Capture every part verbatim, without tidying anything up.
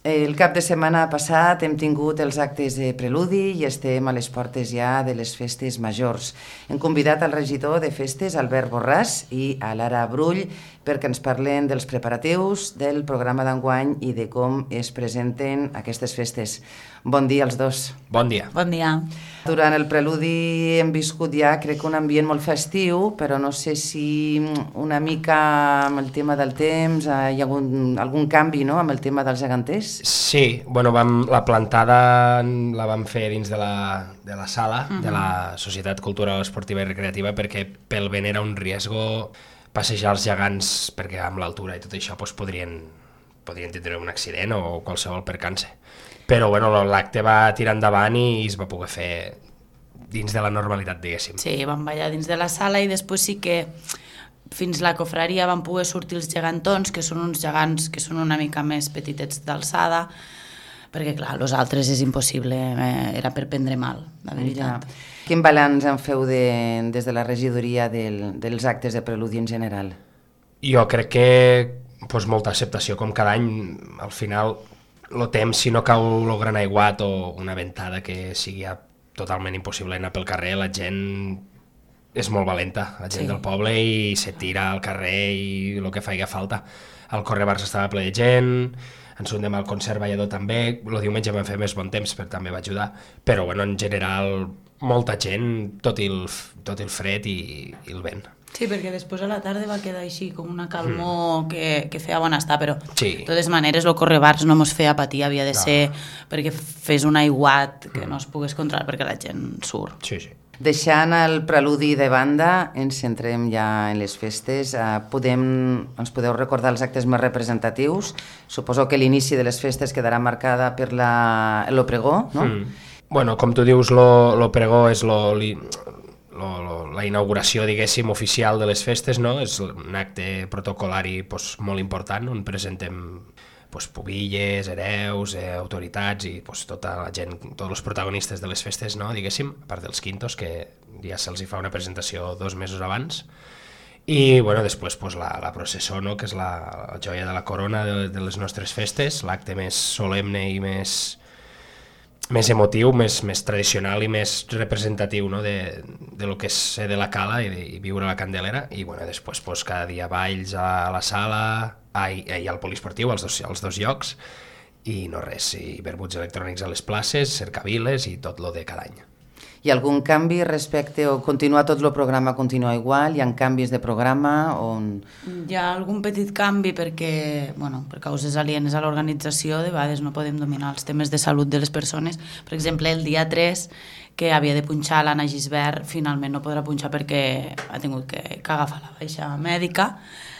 El cap de setmana passat hem tingut els actes de preludi i estem a les portes ja de les festes majors. Hem convidat al regidor de festes, Albert Borràs, i a Lara Brull perquè ens parlen dels preparatius del programa d'enguany i de com es presenten aquestes festes. Bon dia als dos. Bon dia. Bon dia. Durant el preludi hem viscut ja, crec que un ambient molt festiu, però no sé si una mica amb el tema del temps hi ha hagut algun canvi, no?, amb el tema dels geganters. Sí, bueno, vam, la plantada la vam fer dins de la, de la sala uh-huh. de la Societat Cultural Esportiva i Recreativa perquè pel vent era un riesgo passejar els gegants perquè amb l'altura i tot això doncs, podrien, podrien tindre un accident o qualsevol percance. Però bueno, l'acte va tirar endavant i es va poder fer dins de la normalitat, diguéssim. Sí, vam ballar dins de la sala i després sí que fins la cofraria van poder sortir els gegantons, que són uns gegants que són una mica més petitets d'alçada, perquè clar, els altres és impossible, eh, era per prendre mal, la veritat. Ja. Quin balanç en feu de, des de la regidoria del, dels actes de preludi en general? Jo crec que pues, molta acceptació, com cada any, al final, el temps, si no cau el gran aiguat o una ventada que sigui totalment impossible anar pel carrer, la gent és molt valenta, la gent sí. del poble, i se tira al carrer i el que faci falta. El Correbars estava ple de gent, ens unem al concert ballador també, el diumenge vam fer més bon temps, però també va ajudar, però bueno, en general molta gent, tot i el, tot el fred i, i el vent. Sí, perquè després a la tarda va quedar així com una calmor mm. que, que feia bon estar, però sí. de totes maneres el Correbars no mos feia patir, havia de no. ser perquè fes un aiguat que mm. no es pogués controlar perquè la gent surt. Sí, sí. Deixant el preludi de banda, ens centrem ja en les festes. Eh, podem, ens podeu recordar els actes més representatius? Suposo que l'inici de les festes quedarà marcada per la, el pregó, no? Mm. Bueno, com tu dius, lo, lo pregó és lo, li, lo, lo, la inauguració, diguéssim, oficial de les festes, no? És un acte protocolari pues, molt important, on presentem pues, pubilles, hereus, eh, autoritats i pues, tota la gent, tots els protagonistes de les festes, no? Diguéssim, a part dels quintos, que ja se'ls fa una presentació dos mesos abans. I bueno, després pues, la, la processó, no? Que és la, la joia de la corona de, de les nostres festes, l'acte més solemne i més... més emotiu, més, més tradicional i més representatiu, no? de, de lo que és ser de la cala i, de, i viure a la Candelera, i bueno, després pues, cada dia balls a la sala, a, i, i al poliesportiu, als dos, als dos llocs, i no res, i vermuts electrònics a les places, cercaviles i tot lo de cada any. Hi ha algun canvi respecte, o continua tot el programa continua igual? Hi ha canvis de programa? On... Hi ha algun petit canvi perquè, bueno, per causes alienes a l'organització, de vegades no podem dominar els temes de salut de les persones. Per exemple, el dia tres, que havia de punxar l'Anna Gisbert, finalment no podrà punxar perquè ha tingut que, que agafar la baixa mèdica,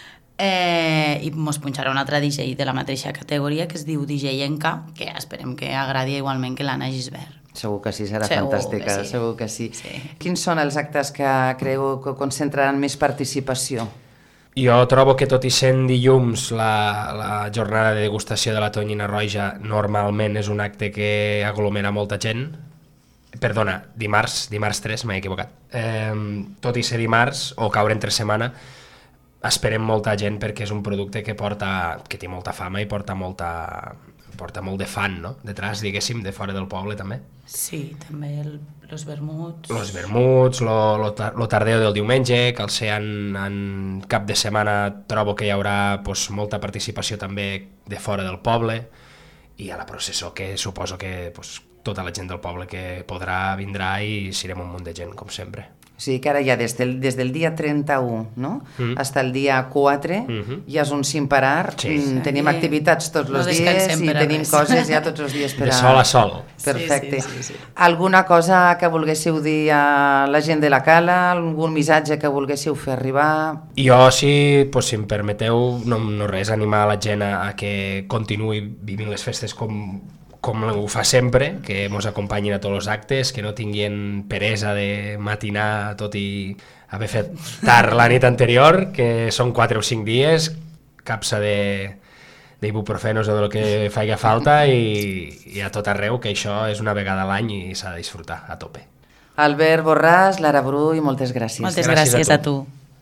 eh, i mos punxarà un altre D J de la mateixa categoria, que es diu D J Enca, que esperem que agradi igualment que l'Anna Gisbert. Segur que sí, serà segur fantàstica, que sí. segur que sí. sí. Quins són els actes que creu que concentraran més participació? Jo trobo que tot i sent dilluns la, la jornada de degustació de la tonyina roja normalment és un acte que aglomera molta gent. Perdona, dimarts, dimarts tres, m'he equivocat. Eh, tot i ser dimarts o caure entre setmana, esperem molta gent perquè és un producte que porta, que té molta fama i porta molta... porta molt de fan, no? Detrás, diguéssim, de fora del poble, també. Sí, també el, los vermuts. Los vermuts, lo, lo, lo tardeo del diumenge, que al ser en, en cap de setmana trobo que hi haurà pues, molta participació també de fora del poble, i a la processó que suposo que pues, tota la gent del poble que podrà vindrà i serem un munt de gent, com sempre. O sigui que ara ja des del, des del dia trenta-u, no? Mm. Fins al dia quatre, mm-hmm. ja és un sin parar, sí. mm, tenim sí. activitats tots no els dies i tenim res. Coses ja tots els dies per a... De sol a sol. Perfecte. Sí, sí, sí, sí. Alguna cosa que volguéssiu dir a la gent de la cala, algun missatge que volguéssiu fer arribar? Jo, si, pues, si em permeteu, no, no res, animar a la gent a, a que continuï vivint les festes com... com ho fa sempre, que ens acompanyin a tots els actes, que no tinguin peresa de matinar tot i haver fet tard la nit anterior, que són quatre o cinc dies, capsa de d'ibuprofenos o del que faci falta i, i a tot arreu, que això és una vegada a l'any i s'ha de disfrutar a tope. Albert Borràs, Lara Brull, moltes gràcies. Moltes gràcies, gràcies a tu. A tu.